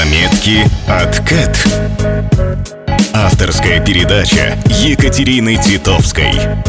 Заметки от Кэт. Авторская передача Екатерины Титовской.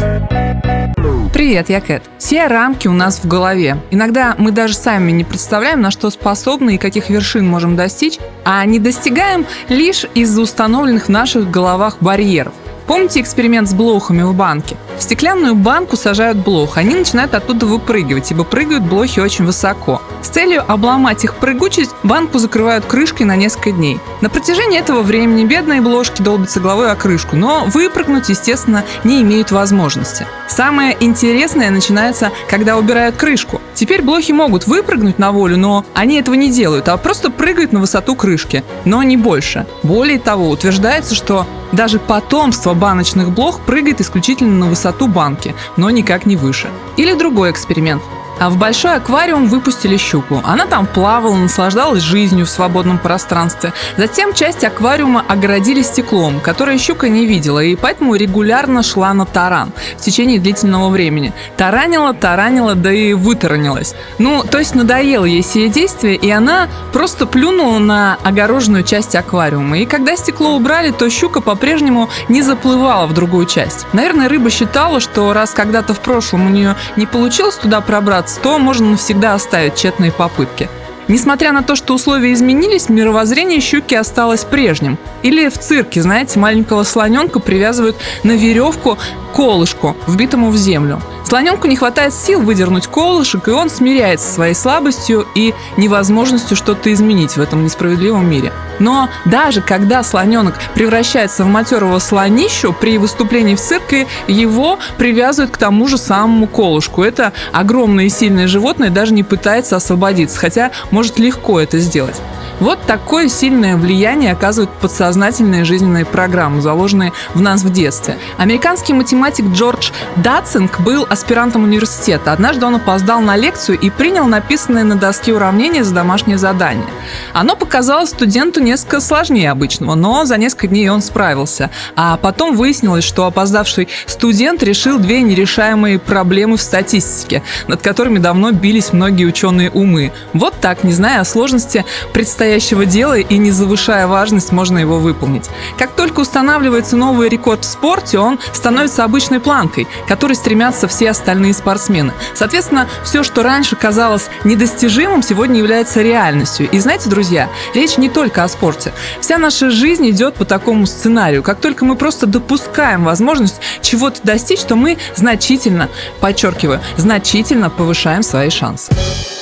Привет, я Кэт. Все рамки у нас в голове. Иногда мы даже сами не представляем, на что способны и каких вершин можем достичь, а не достигаем лишь из-за установленных в наших головах барьеров. Помните эксперимент с блохами в банке? В стеклянную банку сажают блох, они начинают оттуда выпрыгивать, ибо прыгают блохи очень высоко. С целью обломать их прыгучесть банку закрывают крышкой на несколько дней. На протяжении этого времени бедные блошки долбятся головой о крышку, но выпрыгнуть, естественно, не имеют возможности. Самое интересное начинается, когда убирают крышку. Теперь блохи могут выпрыгнуть на волю, но они этого не делают, а просто прыгают на высоту крышки, но не больше. Более того, утверждается, что даже потомство баночных блох прыгает исключительно на высоту банки, но никак не выше. Или другой эксперимент. А в большой аквариум выпустили щуку. Она там плавала, наслаждалась жизнью в свободном пространстве. Затем часть аквариума огородили стеклом, которое щука не видела, и поэтому регулярно шла на таран в течение длительного времени. Таранила, да и вытаранилась. То есть надоело ей сие действие, и она просто плюнула на огороженную часть аквариума. И когда стекло убрали, то щука по-прежнему не заплывала в другую часть. Наверное, рыба считала, что раз когда-то в прошлом у нее не получилось туда пробраться, то можно навсегда оставить тщетные попытки. Несмотря на то, что условия изменились, мировоззрение щуки осталось прежним. Или в цирке, знаете, маленького слоненка привязывают на веревку к колышку, вбитому в землю. Слоненку не хватает сил выдернуть колышек, и он смиряется со своей слабостью и невозможностью что-то изменить в этом несправедливом мире. Но даже когда слоненок превращается в матерого слонищу, при выступлении в цирке его привязывают к тому же самому колышку. Это огромное и сильное животное даже не пытается освободиться, хотя может легко это сделать. Вот такое сильное влияние оказывают подсознательные жизненные программы, заложенные в нас в детстве. Американский математик Джордж Датцинг был аспирантом университета. Однажды он опоздал на лекцию и принял написанное на доске уравнение за домашнее задание. Оно показалось студенту несколько сложнее обычного, но за несколько дней он справился. А потом выяснилось, что опоздавший студент решил две нерешаемые проблемы в статистике, над которыми давно бились многие ученые умы. Вот так, не зная о сложности предстоящего дела и не завышая важность, можно его выполнить. Как только устанавливается новый рекорд в спорте, он становится обычной планкой, к которой стремятся все остальные спортсмены. Соответственно, все, что раньше казалось недостижимым, сегодня является реальностью. И знаете, друзья, речь не только о спорте. Вся наша жизнь идет по такому сценарию. Как только мы просто допускаем возможность чего-то достичь, то мы значительно, подчеркиваю, значительно повышаем свои шансы.